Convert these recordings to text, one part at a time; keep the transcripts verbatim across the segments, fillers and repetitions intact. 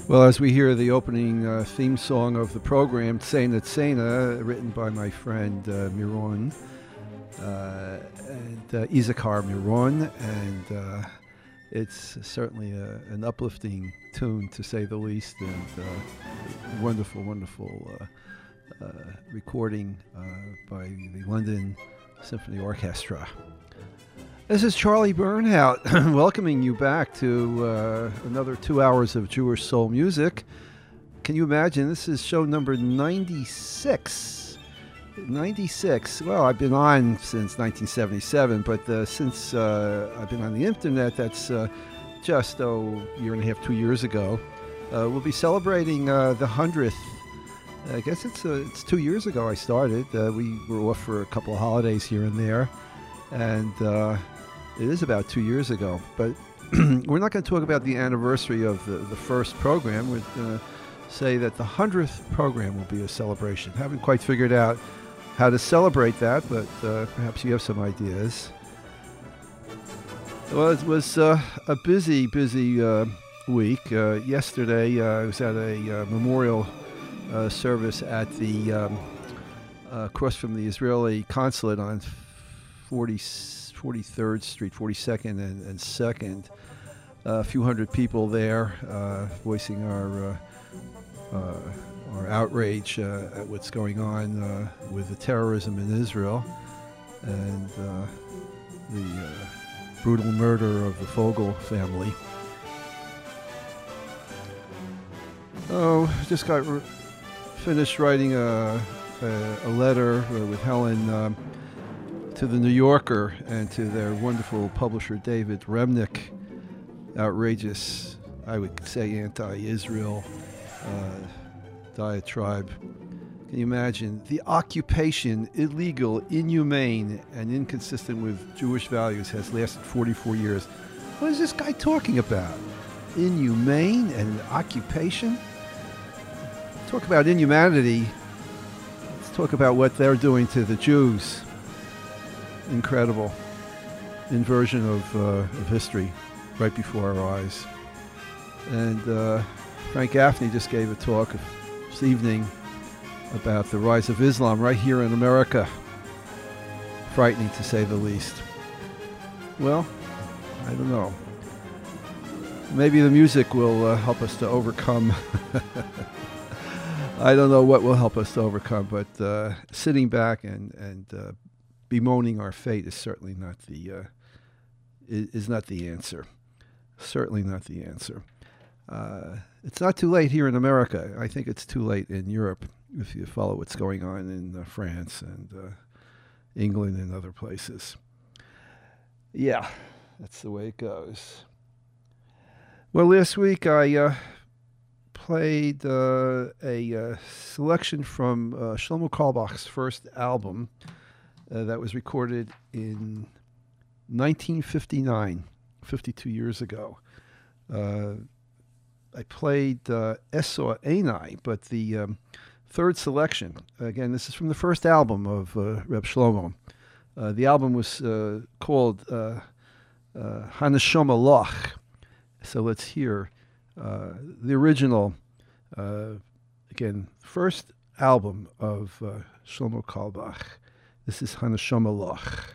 Well, as we hear the opening uh, theme song of the program, Tsena Tsena, written by my friend uh, Miron, uh, and uh, Izakar Miron, and uh, it's certainly a, an uplifting tune, to say the least, and uh, wonderful, wonderful uh, uh, recording uh, by the London Symphony Orchestra. This is Charlie Bernhout welcoming you back to uh, another two hours of Jewish soul music. Can you imagine? This is show number ninety-six. ninety-six. Well, I've been on since nineteen seventy-seven, but uh, since uh, I've been on the internet, that's uh, just oh, a year and a half, two years ago. Uh, we'll be celebrating uh, the hundredth. I guess it's uh, it's two years ago I started. Uh, we were off for a couple of holidays here and there, and uh, it is about two years ago, but we're not going to talk about the anniversary of the, the first program. We're going to say that the hundredth program will be a celebration. Haven't quite figured out how to celebrate that, but uh, perhaps you have some ideas. Well, it was uh, a busy, busy uh, week. Uh, yesterday, uh, I was at a uh, memorial uh, service at the um, uh, across from the Israeli consulate on forty-third Street, forty-second and, and second. Uh, a few hundred people there uh, voicing our uh, uh, our outrage uh, at what's going on uh, with the terrorism in Israel and uh, the uh, brutal murder of the Fogel family. Oh, just got re- finished writing a, a, a letter with Helen um, to the New Yorker and to their wonderful publisher David Remnick. Outrageous, I would say, anti-Israel uh, diatribe. Can you imagine? The occupation, illegal, inhumane, and inconsistent with Jewish values, has lasted forty-four years. What is this guy talking about? Inhumane and occupation? Talk about inhumanity. Let's talk about what they're doing to the Jews. Incredible inversion of, uh, of history right before our eyes. And uh, Frank Gaffney just gave a talk this evening about the rise of Islam right here in America. Frightening, to say the least. Well, I don't know. Maybe the music will uh, help us to overcome. I don't know what will help us to overcome, but uh, sitting back and and uh, bemoaning our fate is certainly not the uh, is not the answer. Certainly not the answer. Uh, it's not too late here in America. I think it's too late in Europe if you follow what's going on in uh, France and uh, England and other places. Yeah, that's the way it goes. Well, last week I uh, played uh, a uh, selection from uh, Shlomo Carlebach's first album uh, that was recorded in nineteen fifty-nine, fifty-two years ago. Uh, I played uh, Esor Einai, but the um, third selection, again, this is from the first album of uh, Reb Shlomo. Uh, the album was uh, called uh, uh, Haneshama Loch. So let's hear uh, the original, uh, again, first album of uh, Shlomo Carlebach. This is Haneshama Loch.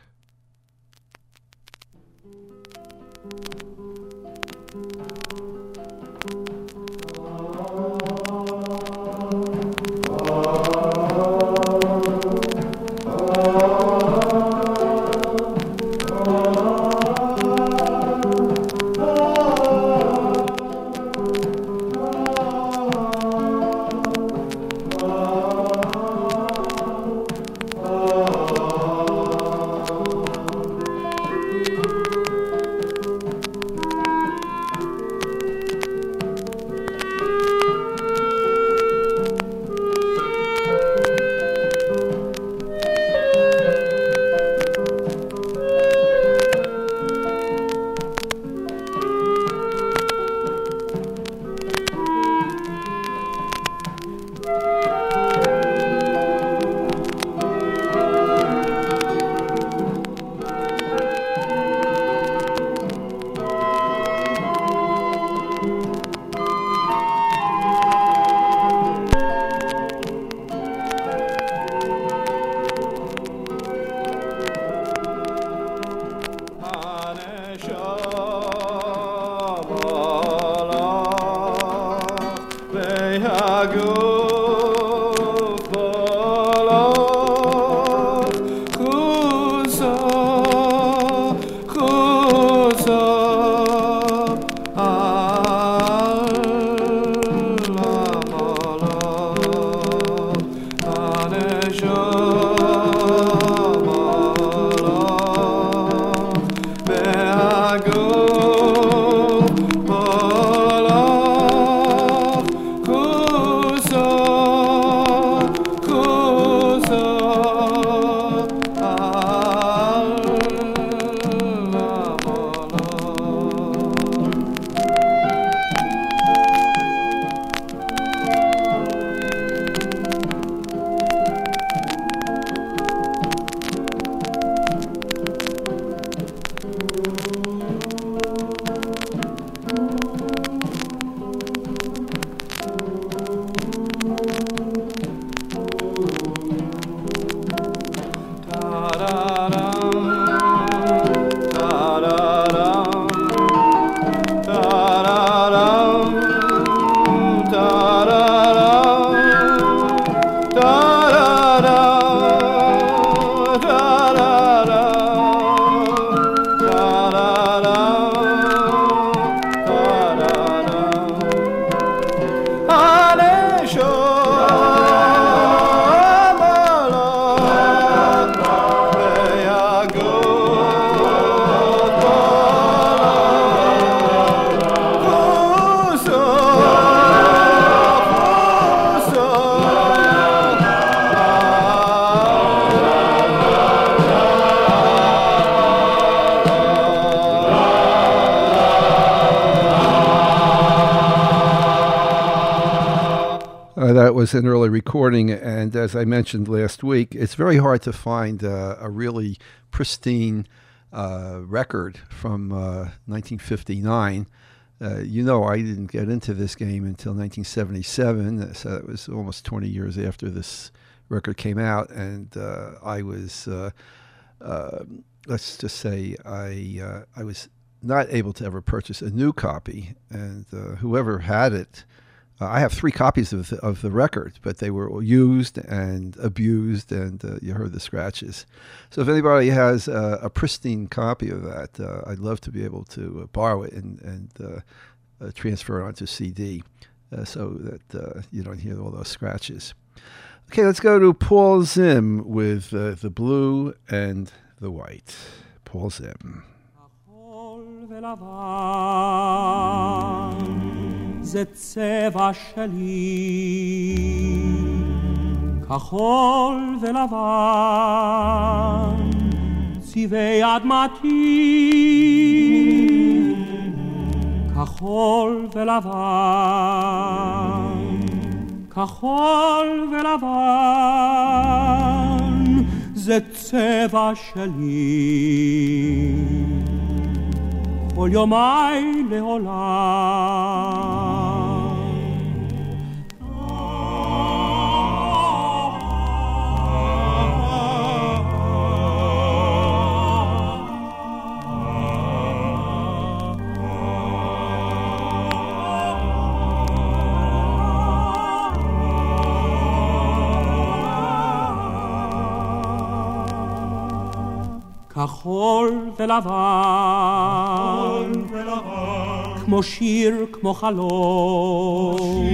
was an early recording, and as I mentioned last week, it's very hard to find uh, a really pristine uh, record from uh, nineteen fifty-nine. Uh, you know, I didn't get into this game until nineteen seventy-seven, so it was almost twenty years after this record came out, and uh, I was, uh, uh, let's just say, I uh, I was not able to ever purchase a new copy, and uh, whoever had it, uh, I have three copies of the, of the record, but they were used and abused, and uh, you heard the scratches. So if anybody has uh, a pristine copy of that, uh, I'd love to be able to uh, borrow it and, and uh, uh, transfer it onto C D uh, so that uh, you don't hear all those scratches. Okay, let's go to Paul Zim with uh, The Blue and the White. Paul Zim. זה צבע שלי, כחול ולבן, צבעי אדמתי, כחול ולבן, כחול ולבן, זה צבע שלי, כל יומי לעולם. כחול ולבן, כמו שיר, כמו חלום,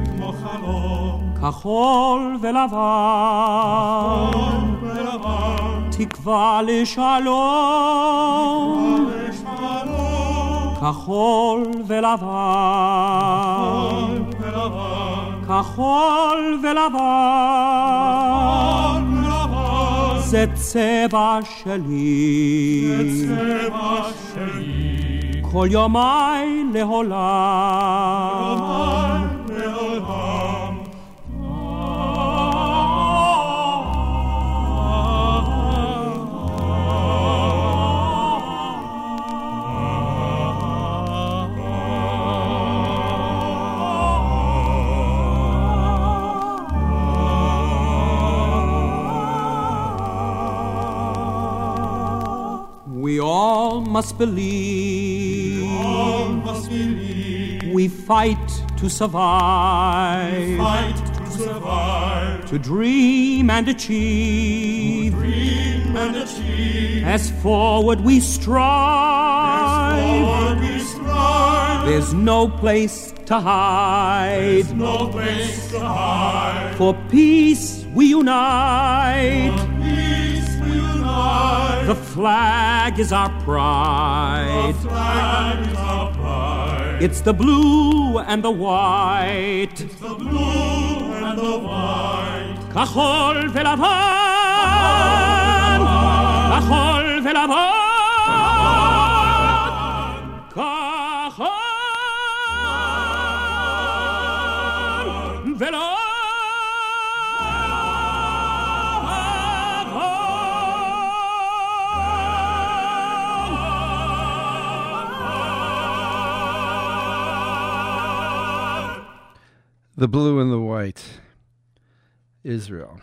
כחול ולבן, תקווה לשלום, כחול ולבן, כחול ולבן, זה צבע שלי, כל יומי לעולם, We all must believe, we, all must believe. We fight to survive, we fight to survive, to dream and achieve, to dream and achieve. As forward we strive, as forward we strive. There's no place to hide, there's no place to hide. For peace we unite, for peace we unite. The flag is our pride. The flag is our pride. It's the blue and the white. It's the blue and the white. כחול ולבן, כחול ולבן, כחול ולבן. The Blue and the White, Israel.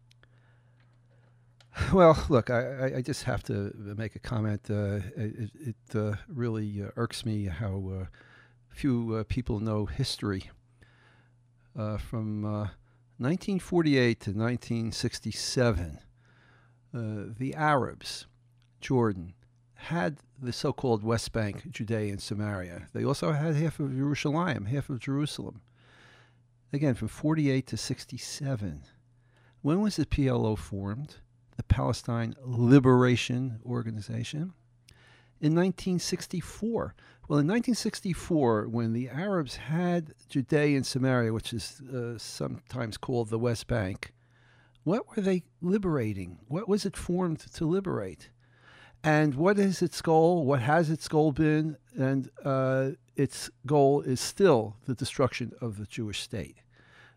Well, look, I, I just have to make a comment. Uh, it it uh, really uh, irks me how uh, few uh, people know history. Uh, from uh, nineteen forty-eight to nineteen sixty-seven, uh, the Arabs, Jordan, had the so-called West Bank, Judea and Samaria. They also had half of Jerusalem, half of Jerusalem. Again, from forty-eight to sixty-seven. When was the P L O formed? The Palestine Liberation Organization? In nineteen sixty-four. Well, in nineteen sixty-four, when the Arabs had Judea and Samaria, which is uh, sometimes called the West Bank, what were they liberating? What was it formed to liberate? And what is its goal? What has its goal been? And uh, its goal is still the destruction of the Jewish state.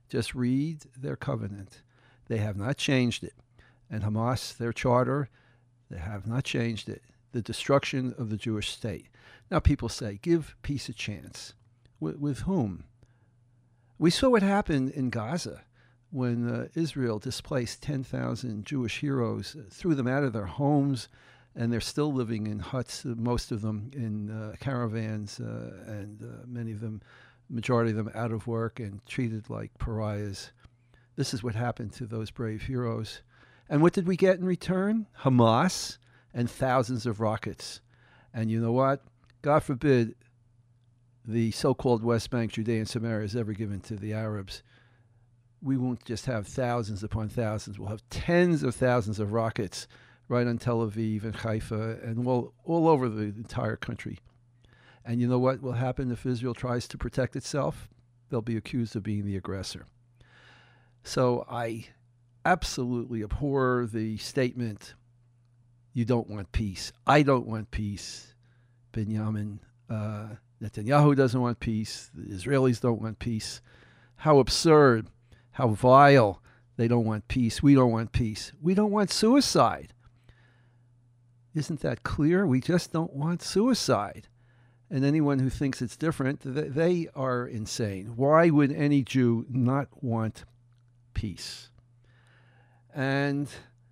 Just read their covenant. They have not changed it. And Hamas, their charter, they have not changed it. The destruction of the Jewish state. Now people say, give peace a chance. With, with whom? We saw what happened in Gaza when uh, Israel displaced ten thousand Jewish heroes, uh, threw them out of their homes, and they're still living in huts, uh, most of them in uh, caravans, uh, and uh, many of them, majority of them out of work and treated like pariahs. This is what happened to those brave heroes. And what did we get in return? Hamas and thousands of rockets. And you know what? God forbid the so-called West Bank, Judea and Samaria is ever given to the Arabs. We won't just have thousands upon thousands. We'll have tens of thousands of rockets right on Tel Aviv and Haifa and all, all over the entire country. And you know what will happen if Israel tries to protect itself? They'll be accused of being the aggressor. So I absolutely abhor the statement, you don't want peace. I don't want peace. Benjamin uh, Netanyahu doesn't want peace. The Israelis don't want peace. How absurd. How vile. They don't want peace. We don't want peace. We don't want suicide. Isn't that clear? We just don't want suicide. And anyone who thinks it's different, they are insane. Why would any Jew not want peace? And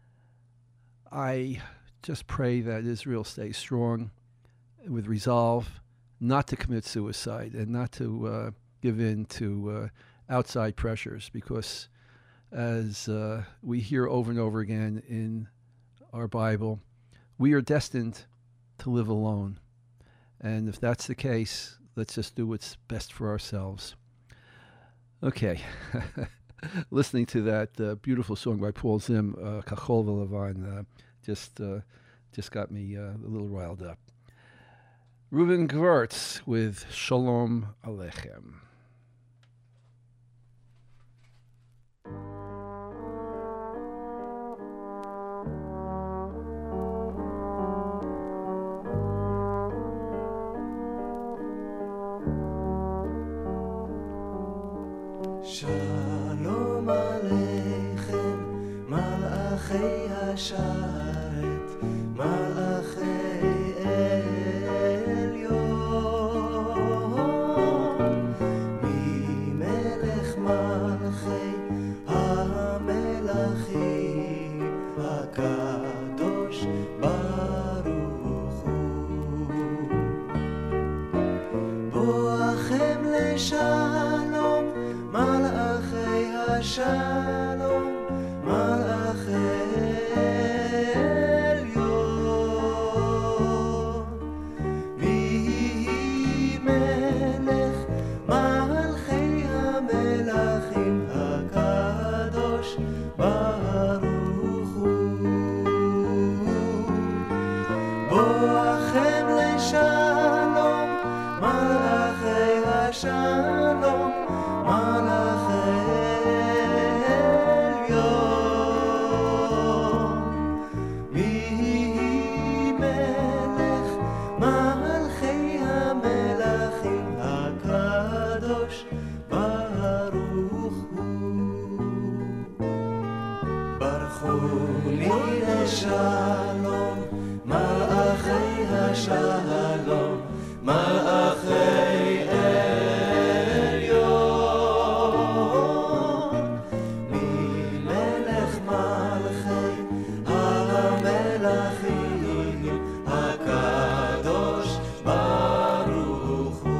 I just pray that Israel stays strong with resolve not to commit suicide and not to uh, give in to uh, outside pressures, because as uh, we hear over and over again in our Bible, we are destined to live alone. And if that's the case, let's just do what's best for ourselves. Okay. Listening to that uh, beautiful song by Paul Zim, uh, Kachol V'Levan, uh, just uh, just got me uh, a little riled up. Reuven Gewirtz with Shalom Aleichem. Shalom Aleichem, Malachei Hasharet, Malachei Elyon, Mimelech Malchei HaMelachim, HaKadosh Baruch Hu, Boachem Leshalom, Malachei Hashalom, Malachei Elyon, Vihi Melech Malchei HaMelachim, HaKadosh Baruch Hu, Boachem Leshalom, Malachei Hashalom, Shalom, Malachei Hashalom, Malachei Elyon, Mimelech Malchei HaMelachim, HaKadosh Baruch Hu,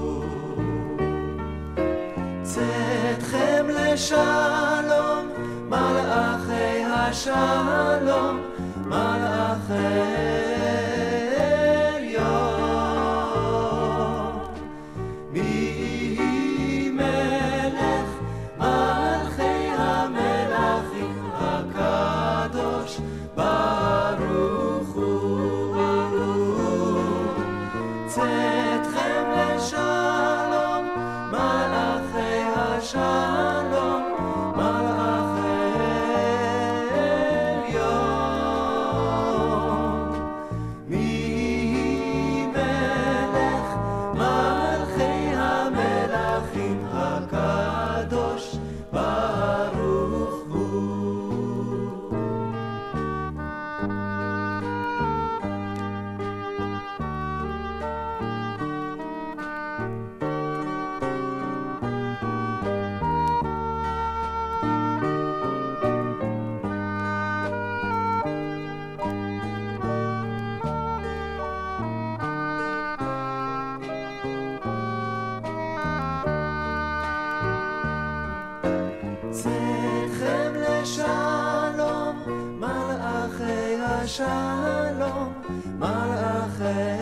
Tzedchem Leshalom, Malachei Hashalom, Malachei Elyon, Mihi Melech Malchei HaMelachim, HaKadosh Baruch Hu, Tzedchem Leshalom, Malachei Hashalom, Malachei Elyon, השלום מלאכי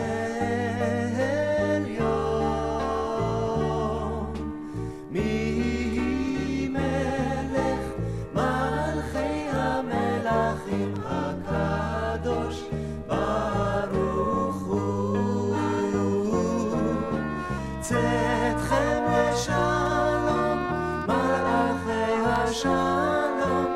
עליון מי מלך מלכי המלכים הקדוש ברוך הוא צאתכם לשלום מלאכי השלום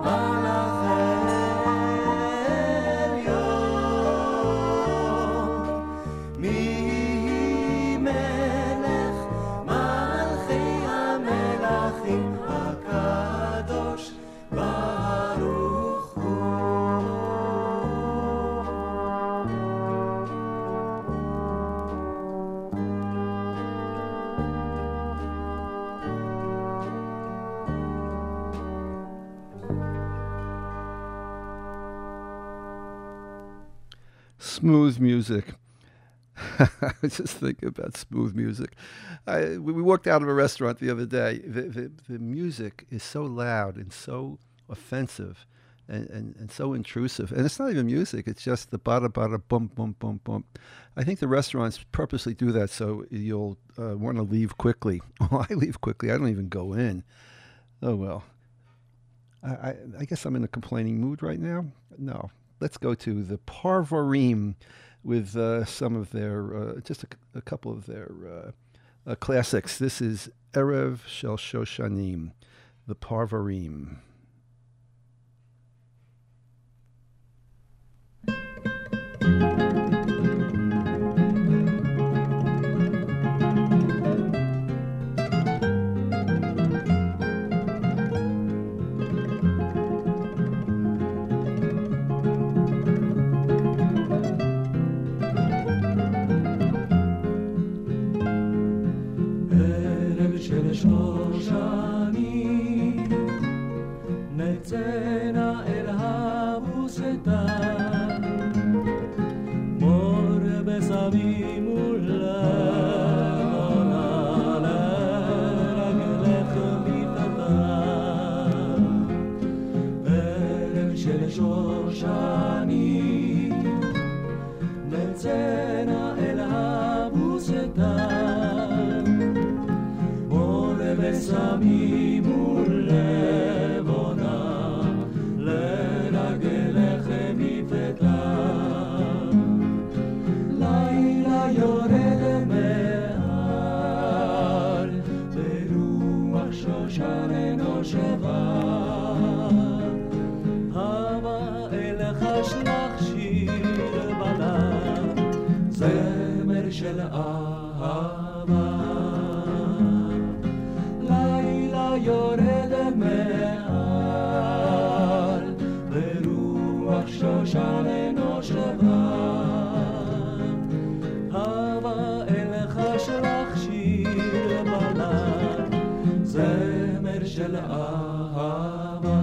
Smooth music. I was just thinking about smooth music. I, we walked out of a restaurant the other day. The, the, the music is so loud and so offensive and, and, and so intrusive. And it's not even music. It's just the bada bada bump, bump, bump, bump. I think the restaurants purposely do that so you'll uh, want to leave quickly. Well, I leave quickly. I don't even go in. Oh, well. I, I, I guess I'm in a complaining mood right now. No. Let's go to the Parvarim with uh, some of their, uh, just a, a couple of their uh, uh, classics. This is Erev Shel Shoshanim, the Parvarim. נצאנה אל הבוסתן מור בסבים ולבונה לרגלך מיטתן ערב של שושנים נצאנה אל הבוסתן מור בסבים ולבונה של אהבה לילה יורד מעל ברוח שושן נושבה הבה אלך שלח שיר בלד זמר של אהבה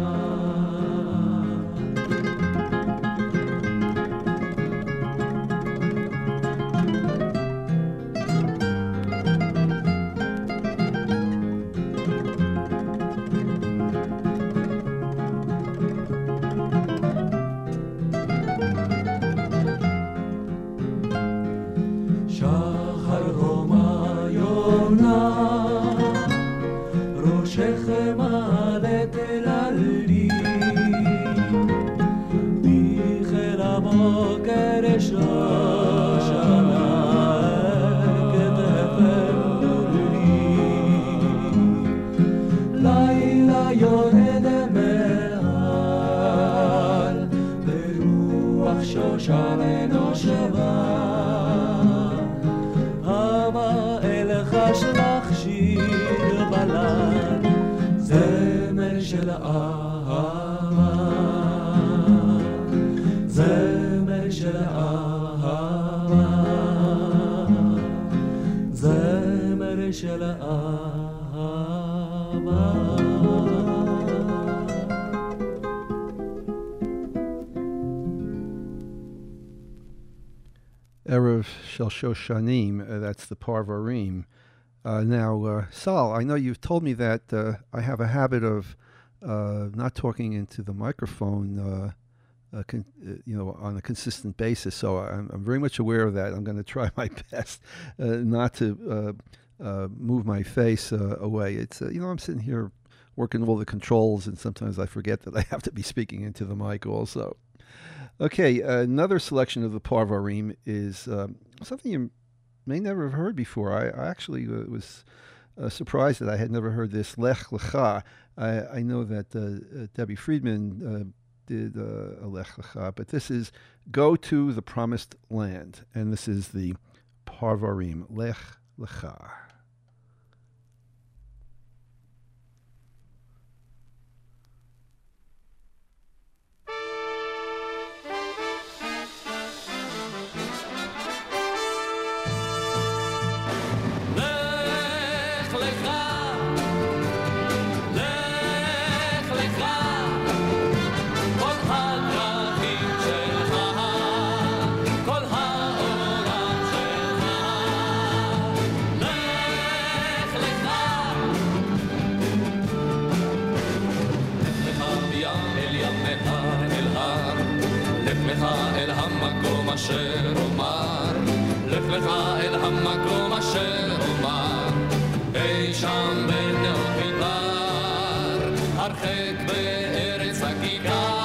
Erev Shel Shoshanim, uh, that's the Parvarim. Uh, now, uh, Sal, I know you've told me that uh, I have a habit of uh, not talking into the microphone uh, uh, con- uh, you know, on a consistent basis. So I'm, I'm very much aware of that. I'm going to try my best uh, not to uh, uh, move my face uh, away. It's uh, you know, I'm sitting here working all the controls, and sometimes I forget that I have to be speaking into the mic also. Okay, uh, another selection of the Parvarim is um, something you may never have heard before. I, I actually uh, was uh, surprised that I had never heard this, Lech Lecha. I, I know that uh, uh, Debbie Friedman uh, did uh, a Lech Lecha, but this is Go to the Promised Land, and this is the Parvarim, Lech Lecha. אל המקום אשר אומר, לך לך אל המקום אשר אומר, אי שם בין נאות מדבר, הרחק בארץ הכיכר.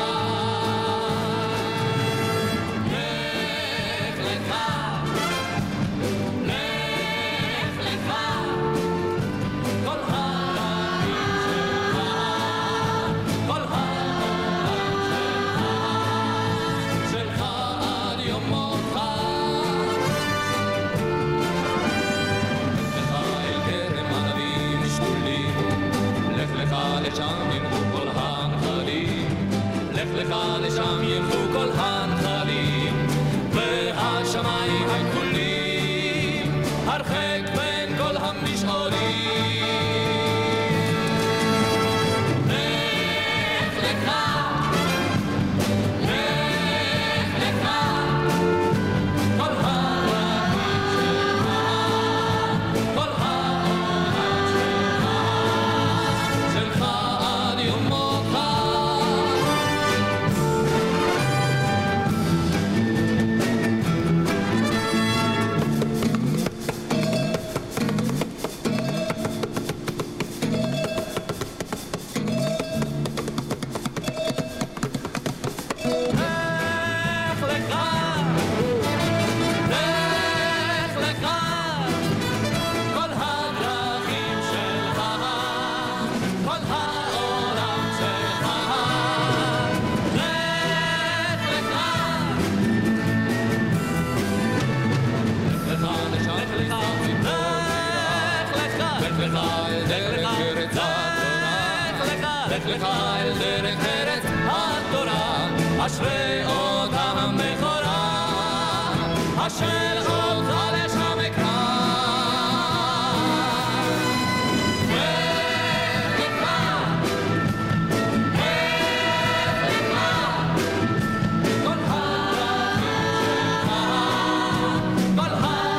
לך לך, לך לך, כל הדרכים שלך, כל לשם ילכו כל הנחלים, לך לך לשם ילכו כל הנחלים, והשמיים הכחולים, הרחק בין כל המשעולים. לך לך, לך לך, כל הדרכים שלך, כל העולם שלך, עד יום מותך. לך אל דרך ארץ התורה, אשרי אותה המכורה, אשר אותה לשם אקרא. לך לך, לך לך, כל הדרכים שלך, כל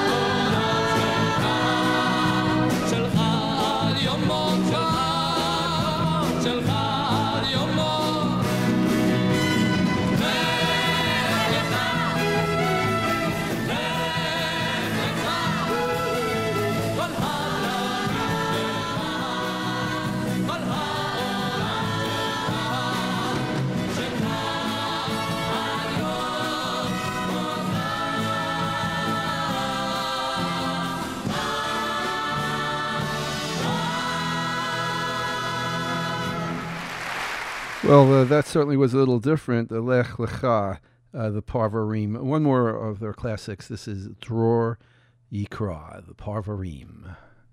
העולם שלך, שלך עד יום מותך. שלך עד יום מות. לך לך, לך לך, כל הדרכים שלך, כל העולם שלך, שלך עד יום מותך. Well, uh, that certainly was a little different. Uh, Lech Lecha, uh, the Parvarim. One more of their classics. This is Dror Yikra, the Parvarim.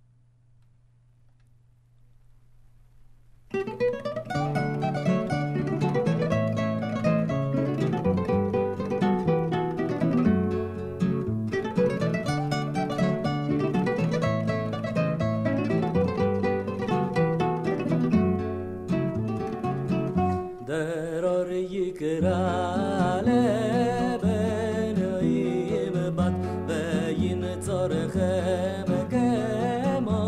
דרור יקרא לבנויים בת וינצורכם כמו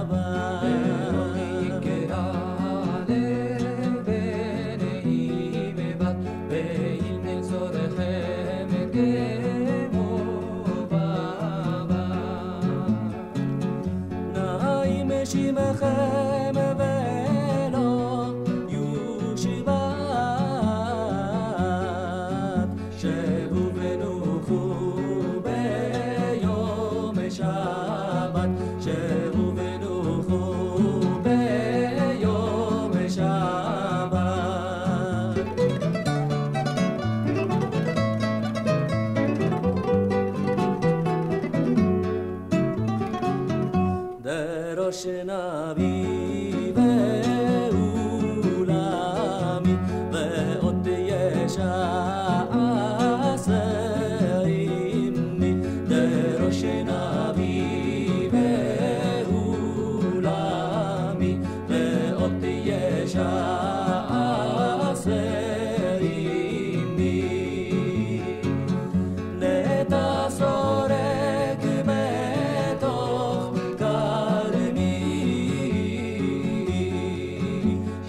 בעבר. דרור יקרא לבנויים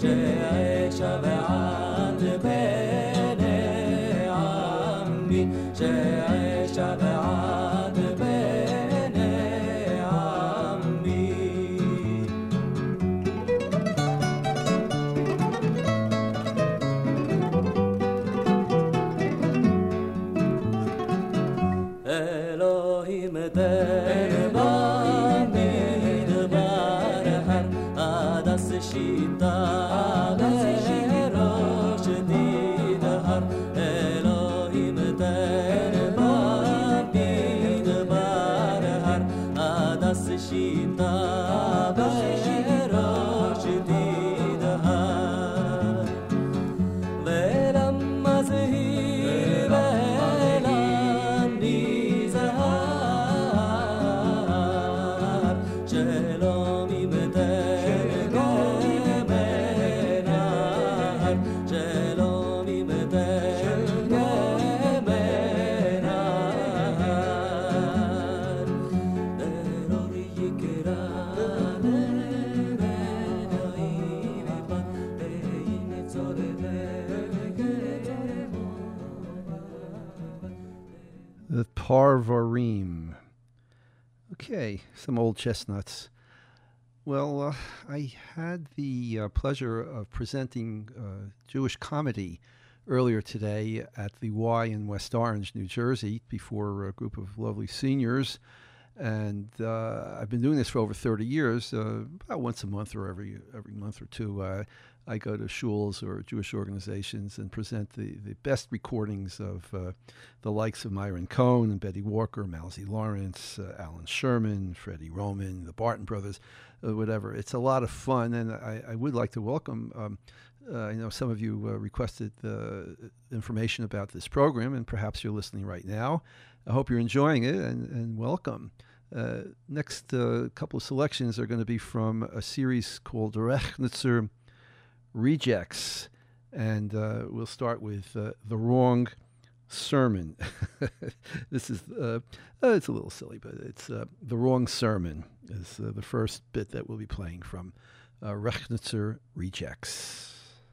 שאעשה בעד בני עמי, שאעשה בעד בני עמי. אלוהים תן במדבר הר, עדס שיטה בראש תדהר. אלוהים תן במדבר הר, עדס שיטה בראש תדהר. ולמה זהיר ולם נזהר, שלום ימתן גמנהר, שלום ימתן גמנהר. דרור יקרא לבנאים בת, וימצא The Parvarim. Okay, some old chestnuts. Well, uh, I had the uh, pleasure of presenting uh, Jewish comedy earlier today at the Y in West Orange, New Jersey, before a group of lovely seniors. And uh, I've been doing this for over thirty years. Uh, about once a month or every every month or two, uh, I go to shuls or Jewish organizations and present the, the best recordings of uh, the likes of Myron Cohen and Betty Walker, Malzy Lawrence, uh, Alan Sherman, Freddie Roman, the Barton Brothers, uh, whatever. It's a lot of fun, and I, I would like to welcome. Um, uh, I know some of you uh, requested uh, information about this program, and perhaps you're listening right now. I hope you're enjoying it, and, and welcome. Uh, next uh, couple of selections are going to be from a series called Rechnitzer Rejects, and uh, we'll start with uh, The Wrong Sermon. This is, uh, uh, it's a little silly, but it's uh, The Wrong Sermon is uh, the first bit that we'll be playing from uh, Rechnitzer Rejects.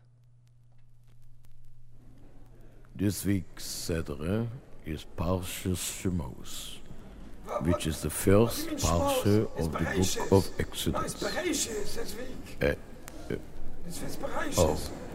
This week's Seder is Parshas Shemos, which is the first parsha of the book of Exodus. Uh, uh, oh.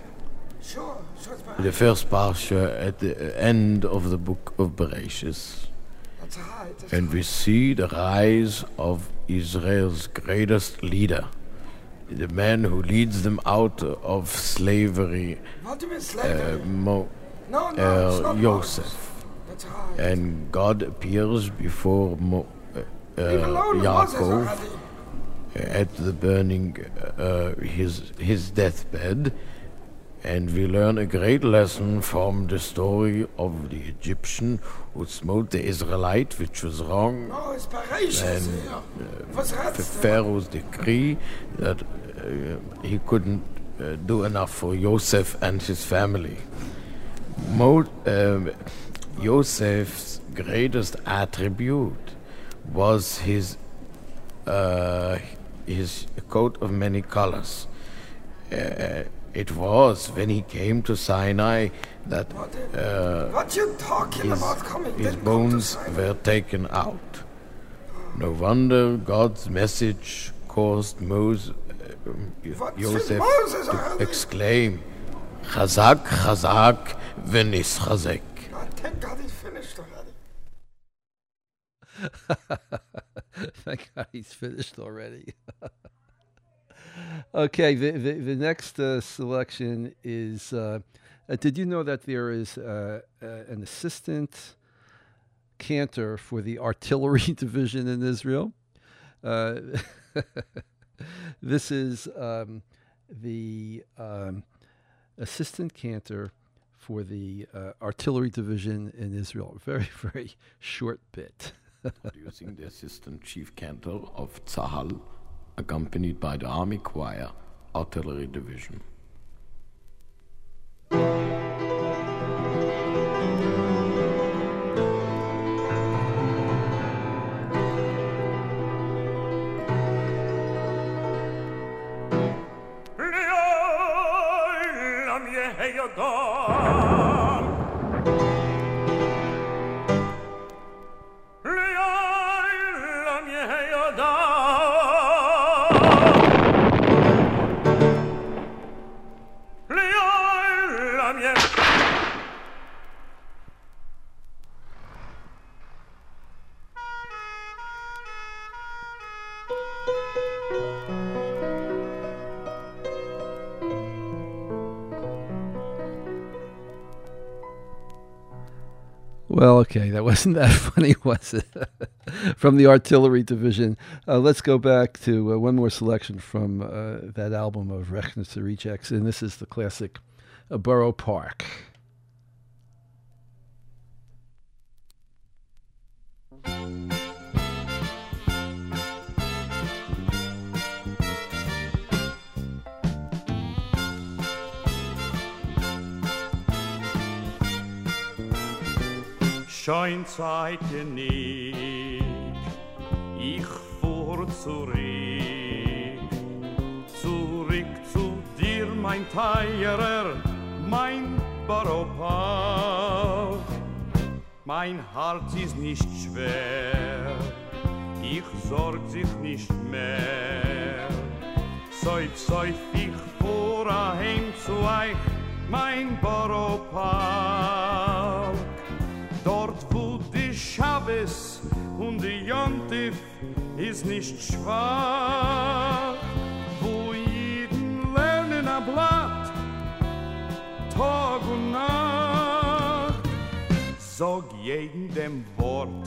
The first parsha at the end of the book of Bereshis. And we see the rise of Israel's greatest leader, the man who leads them out of slavery, uh, Mo, uh, Joseph. And God appears before Mo, uh, uh, Yaakov at the burning uh, his his deathbed, and we learn a great lesson from the story of the Egyptian who smote the Israelite, which was wrong, and uh, Pharaoh's decree that uh, he couldn't uh, do enough for Joseph and his family. Mo, uh, Joseph's greatest attribute was his uh, his coat of many colors. Uh, it was when he came to Sinai that uh, What you talking his, about coming? his Then come to bones Sinai. were taken out. No wonder God's message caused Moses, uh, What Joseph said Moses to already? exclaim, "Chazak, chazak, v'nis chazek." I thank God he's finished already. Thank God he's finished already. Okay, the, the, the next uh, selection is, uh, uh, did you know that there is uh, uh, an assistant cantor for the artillery division in Israel? Uh, this is um, the um, assistant cantor for the uh, artillery division in Israel. Very, very short bit. Introducing the assistant chief cantor of Tzahal, accompanied by the Army Choir, Artillery Division. Lion יהודון לעולם יהודון לעולם יהודון Well, okay, that wasn't that funny, was it? From the Artillery Division. Uh, let's go back to uh, one more selection from uh, that album of Rechnitzer Rejects, and this is the classic uh, Borough Park. Schein Zeit genieg, ich fuhr zurück, zurück zu dir, mein Teierer, mein Borough Park. Mein Herz ist nicht schwer, ich sorg sich nicht mehr. Seuf, seuf, ich fuhr heim zu euch, mein Borough Park. Dort wo die Schabes und die Jontif ist nicht schwach, wo jeden lernen a Blatt, Tag und Nacht. Sag jeden dem Wort,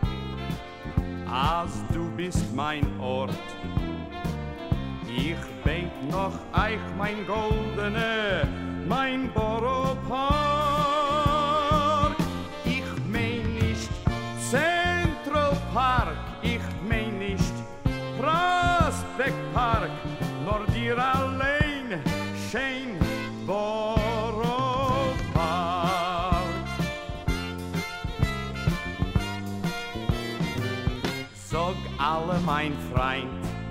als du bist mein Ort. Ich denk noch eich mein Goldene, mein Borough Park. Ich mein nicht Central Park, ich mein nicht Prospect Park, nur dir allein schön Borough Park. Sag alle mein Freund,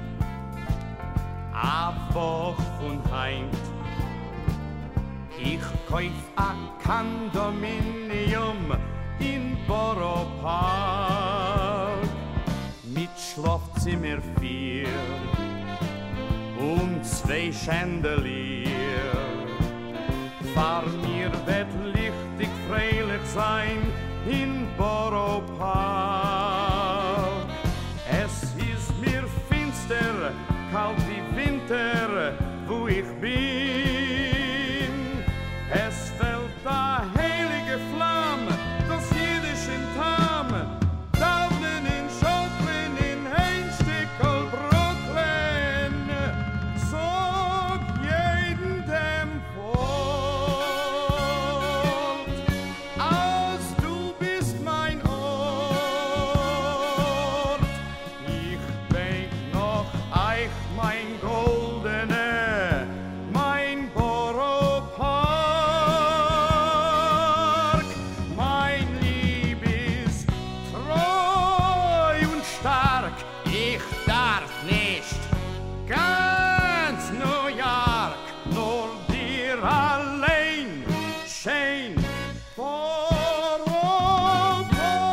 a Woch von Heint, ich kauf a Kondominium in Borough Park mit Schlafzimmer vier und zwei Chandelier. Fahr mir wird lichtig freilich sein in Borough Park. Es ist mir finster, kalt wie Winter, wo ich bin. Es fällt a heilige Flamme, das jüdischen Tam, Dublin in Schottland, in Heinstickel, Brooklyn. Sag jeden dem Wort, als du bist mein Ort. Ich denk noch eich mein Goldene, mein Borough Park. Mein Lieb ist treu und stark, ich darf nicht ganz New York, nur dir allein schön Borough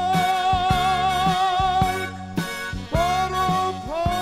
Park, Borough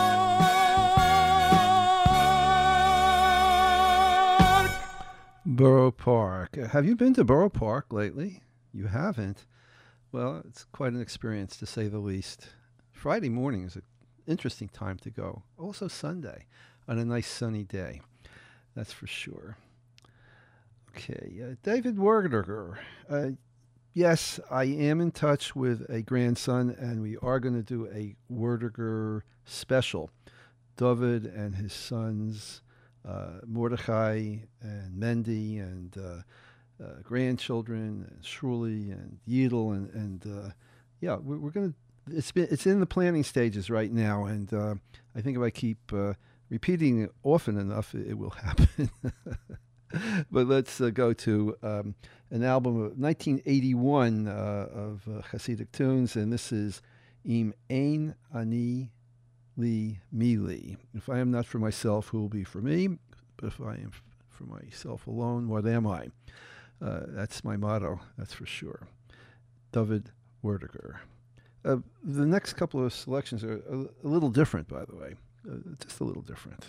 Park. Borough Park. Uh, Have you been to Borough Park lately? You haven't? Well, it's quite an experience to say the least. Friday morning is an interesting time to go. Also Sunday, on a nice sunny day. That's for sure. Okay, uh, David Werderger. Uh, yes, I am in touch with a grandson, and we are going to do a Werderger special. David and his sons, uh, Mordechai and Mendy, and uh, uh, grandchildren, and Shuli and Yidel, and and uh, yeah, we're, we're gonna. It's been it's in the planning stages right now, and uh, I think if I keep uh, repeating it often enough, it, it will happen. But let's uh, go to um, an album of nineteen eighty-one uh, of uh, Hasidic tunes, and this is Im Ein Ani Li Mi Li. If I am not for myself, who will be for me? But if I am for myself alone. What am I? Uh, that's my motto, that's for sure. David Werdiger. Uh, the next couple of selections are a, a little different, by the way. Uh, just a little different.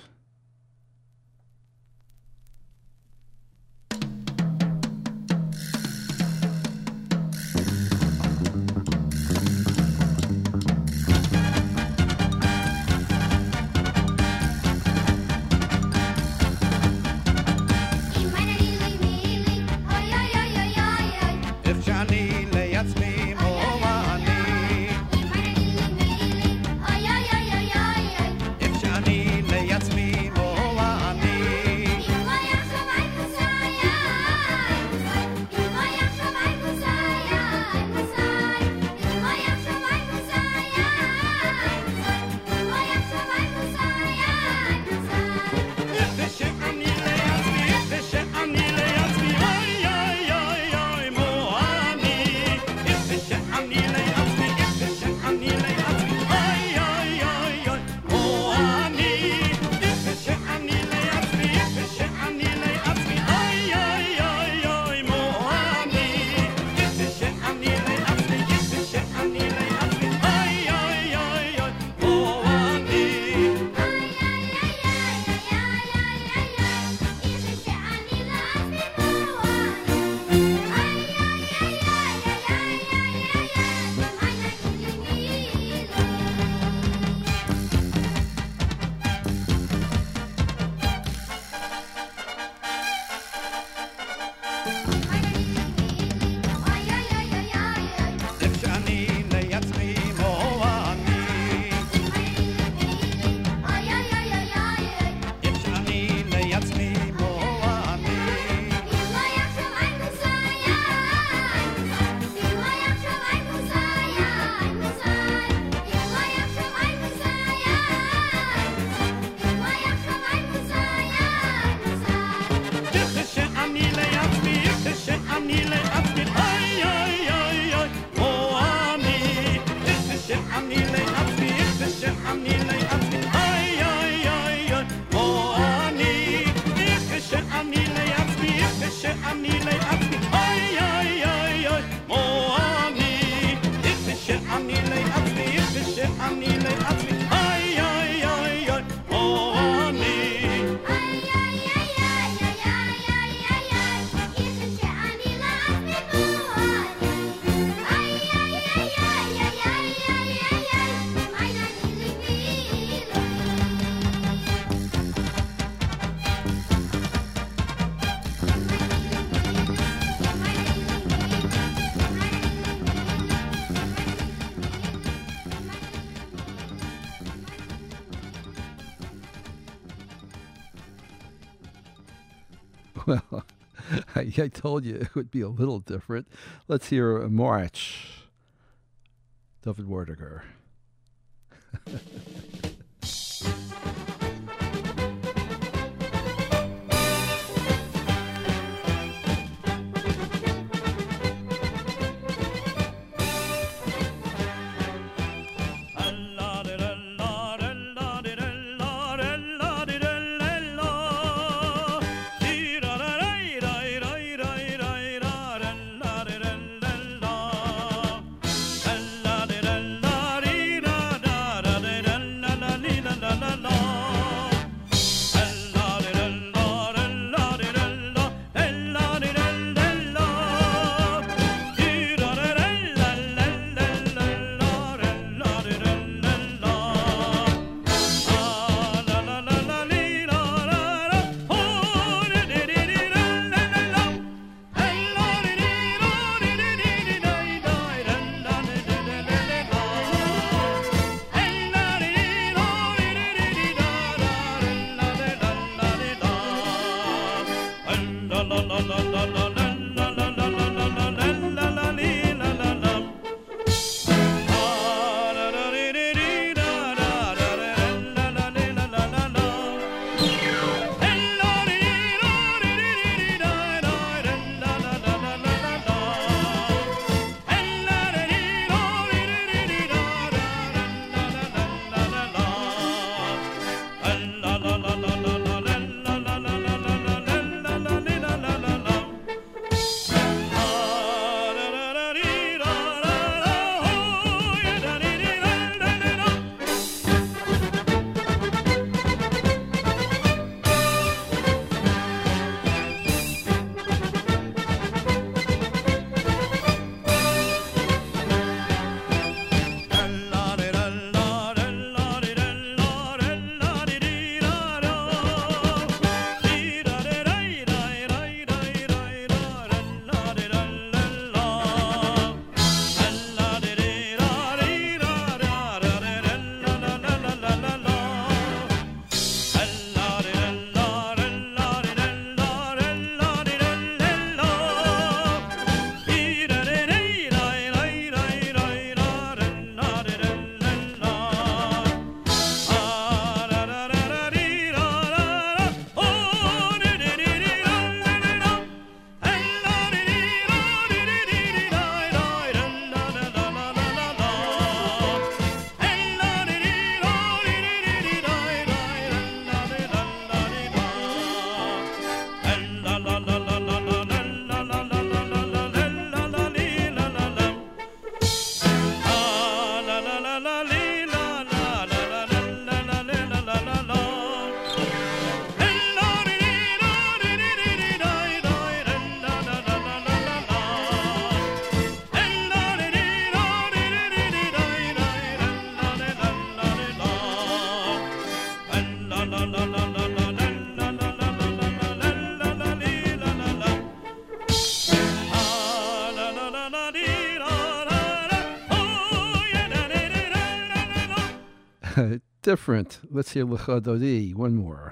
Well, I, I told you it would be a little different. Let's hear a March. David Werdiger. different. Let's hear Lecha Dodi, one more.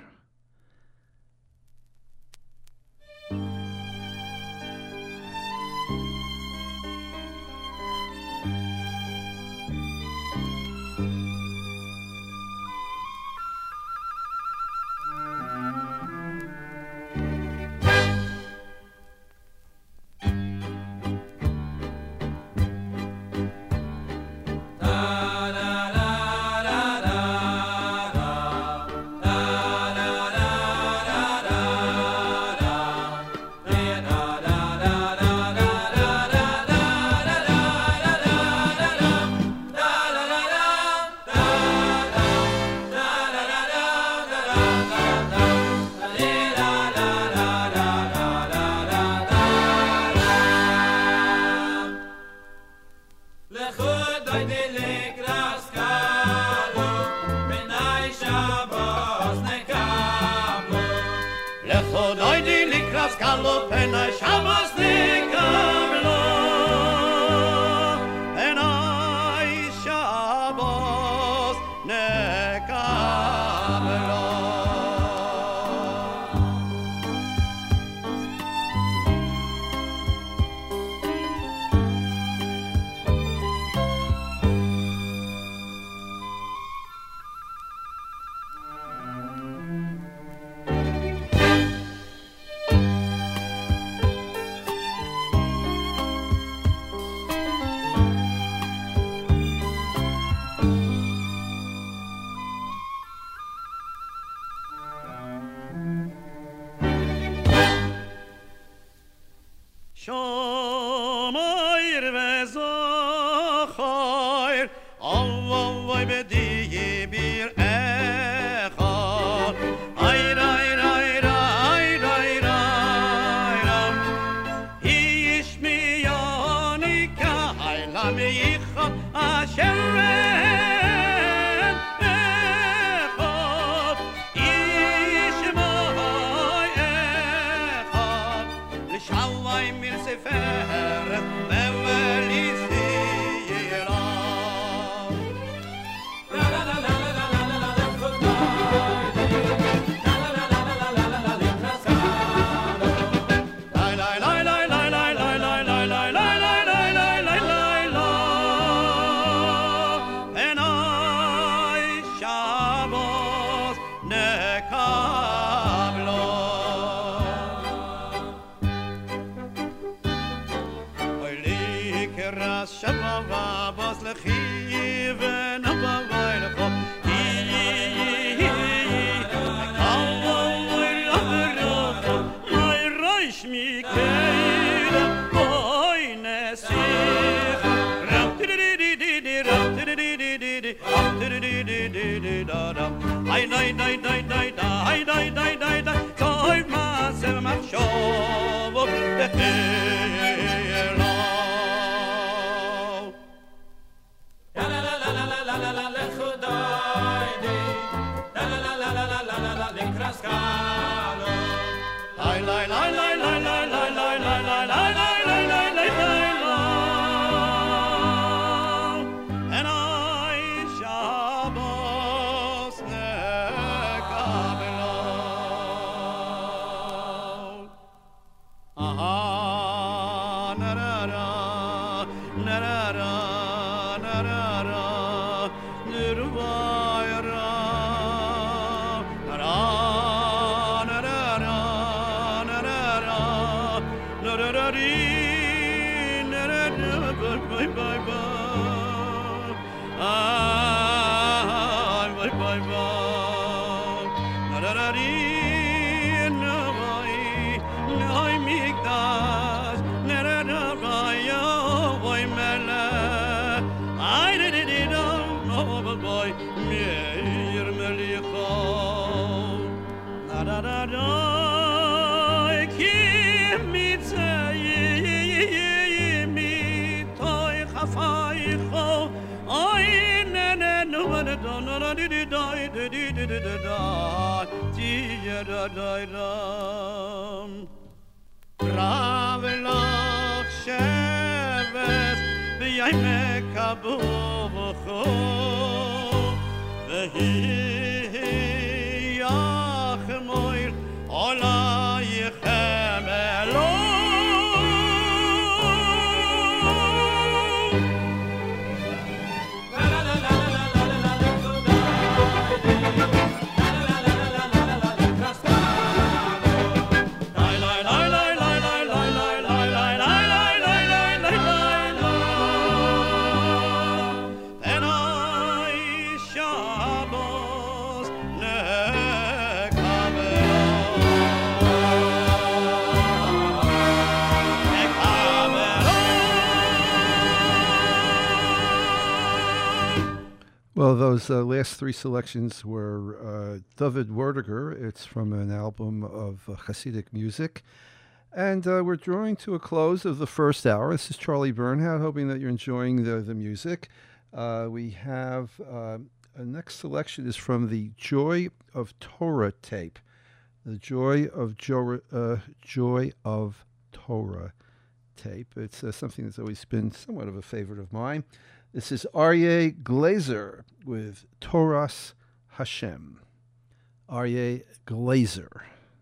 vehi ach moir olaychem elo Well, those uh, last three selections were uh, David Werdiger. It's from an album of uh, Hasidic music. And uh, we're drawing to a close of the first hour. This is Charlie Bernhardt, hoping that you're enjoying the, the music. Uh, we have uh, a next selection is from the Joy of Torah tape. The Joy of jo- uh, Joy of Torah tape. It's uh, something that's always been somewhat of a favorite of mine. This is Aryeh Glazer with Toras Hashem. Aryeh Glazer.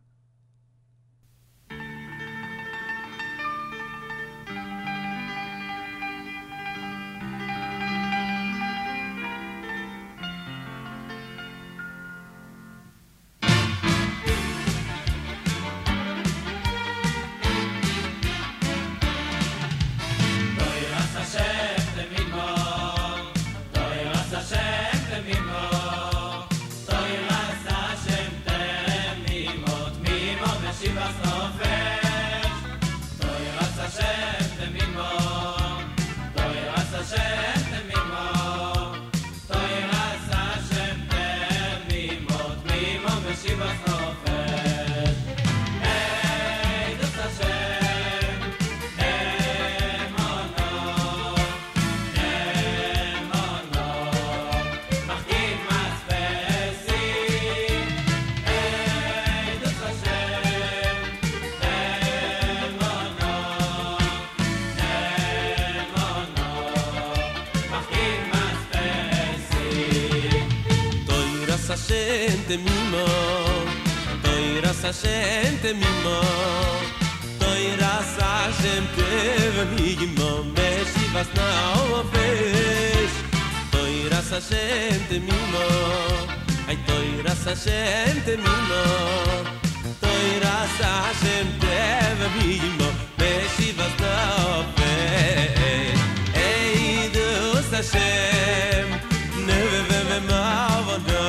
Temimo, Toiras Hashem Temimo, Toiras Hashem Temimo, Meshivas Naofesh, Toiras Hashem Temimo, Ay Toiras Hashem Temimo, Toiras Hashem Temimo, Meshivas Naofesh, Ey Dus Hashem, Neveve Mavono.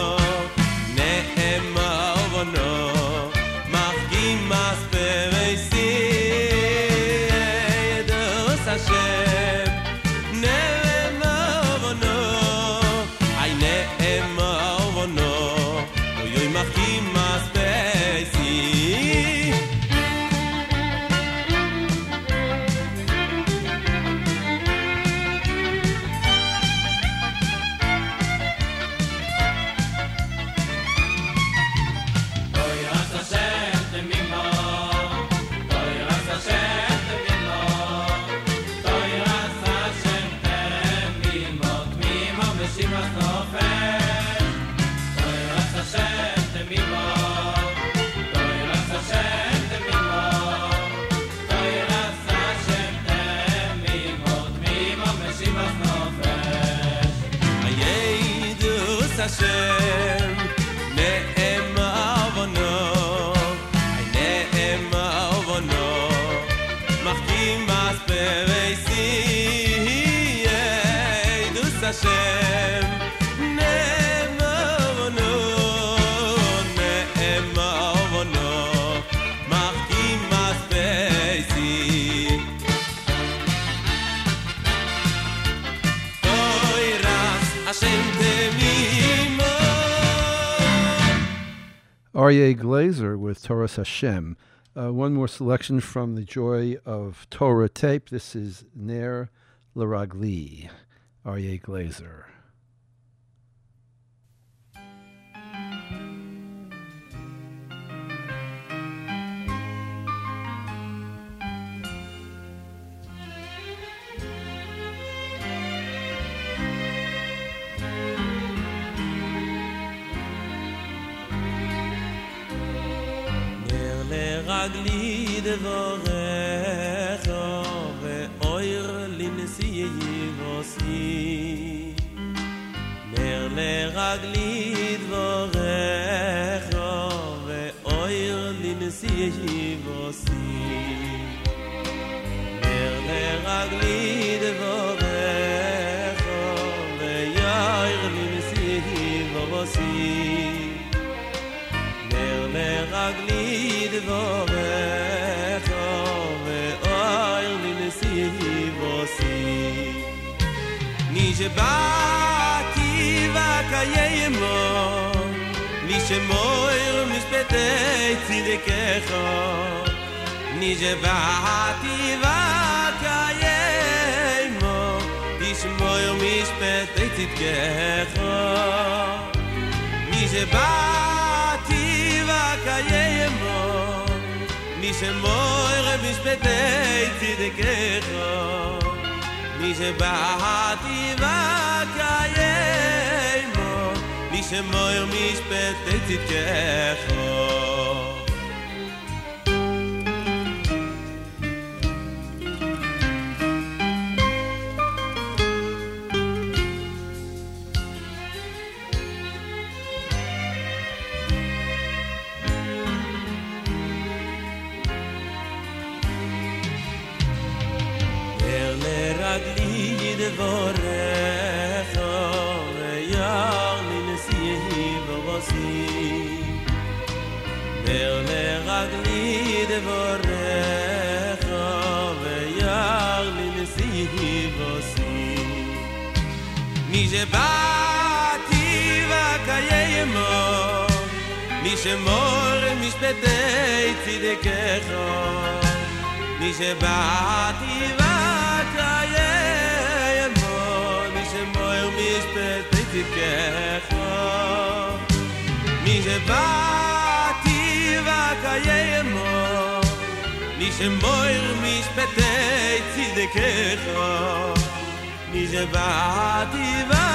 No, Machim mas peveisi, Dos Hashem, Ne'ema vono, Ay ne'ema vono, Oyoy Machim mas peveisi. Hashem, ne'ema avono, ay ne'ema avono, machkim mas peveisi, dus Hashem, ne'ema avono, ne'ema avono, machkim mas peveisi. Toiras Hashem temimo. Aryeh Glazer with Toras Hashem. Uh, one more selection from the Joy of Torah tape. This is Ner L'Ragli, Aryeh Glazer. לרגלי דברך ואויר לנשיא יבוסי נר לרגלי דברך ואויר לנשיא יבוסי נר לרגלי דברך ויאיר לנשיא יבוסי נר לרגלי דברך ואויר לנשיא יבוסי נשבעתי וקיימו לשמור משפטי צדקך נשבעתי וקיימו לשמור משפטי צדקך נשבעתי וקיימו לשמור משפטי צדקך נשבעתי וקיימו לשמור משפטי צדקך לרגלי דברך ויאר לנשיא יבוסי נר לרגלי דברך ויאר לנשיא יבוסי נשבעתי וקיימו לשמור משפטי צדקך נשבעתי וקיימו לשמור משפטי צדקך נשבעתי וקיימו לשמור משפטי צדקך נשבעתי וקיימו